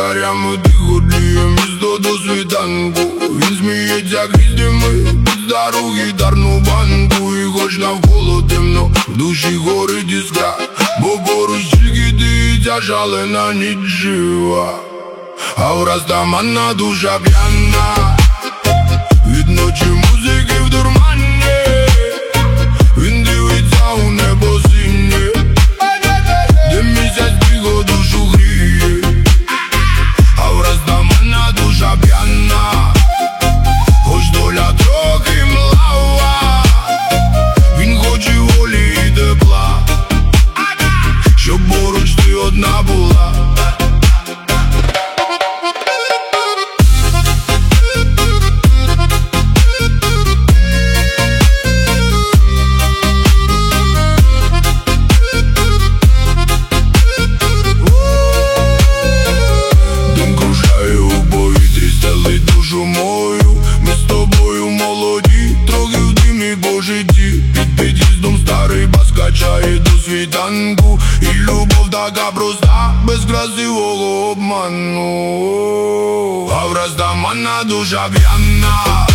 ліхтарями дихоріє місто до світанку. Він сміється крізь дими під стару гітарну банку. І хоч навколо темно, в душі горить іскра, бо поруч тільки ти і ця шалена ніч жива. А у Растамана душа п'яна від ночі музики в дурмані. Він дивиться у небо синє, де місяць тихо душу гріє. А у Растамана душа п'яна, хоч доля трохи млава. Він хоче волі і тепла, щоб поруч ти одна була. Ми з тобою молоді, трохи в димі по житті. Під під'їздом старий бас качає до світанку. І любов така проста, без красивого обману. А в Растамана душа п'яна